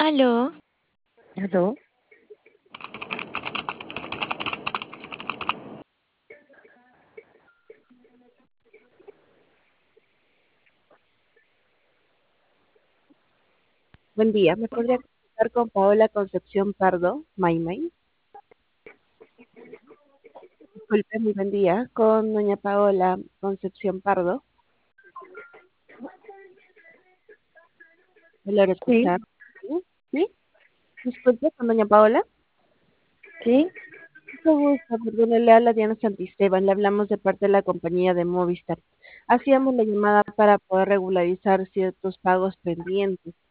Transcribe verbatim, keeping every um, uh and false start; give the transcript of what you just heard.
Aló, ¿Aló? Buen día, ¿me podría comunicar con Paola Concepción Pardo, Maymay? Disculpe, muy buen día, con doña Paola Concepción Pardo. ¿Me logra Sí, escuchar? ¿Sí? ¿Sí? Disculpe, con doña Paola. sí. Mucho gusto, perdone, le habla Diana Santisteban, le hablamos de parte de la compañía de Movistar. Hacíamos la llamada para poder regularizar ciertos pagos pendientes.